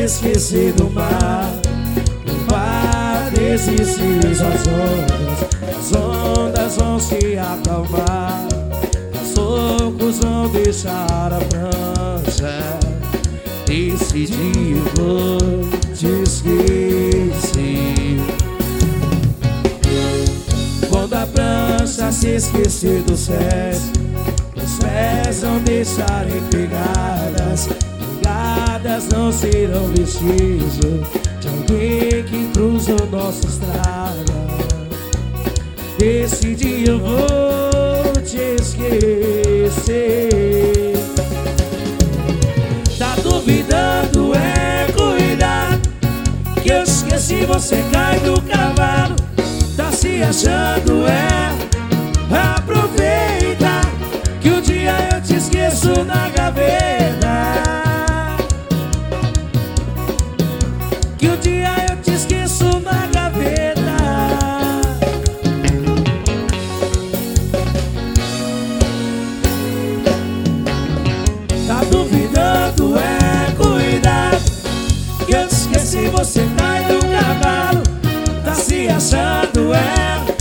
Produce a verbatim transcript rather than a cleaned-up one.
esquecer do mar. O mar desistir as ondas, as ondas vão se acalmar, os loucos vão deixar a prancha. Esse dia eu vou te esquecer. Quando a prancha se esquecer dos pés, os pés vão deixarem pegadas. Pegadas não serão vestígio de alguém que cruzou nossa estrada. Esse dia eu vou te esquecer. Tá duvidando, é cuidado, que eu esqueci, você cai do cavalo. Tá se achando, é aproveita, que um dia eu te esqueço na gaveta. Que um dia eu te esqueço na gaveta. Tá duvidando, é cuidado, que eu te esqueci, você cai do cavalo. Tá se achando, é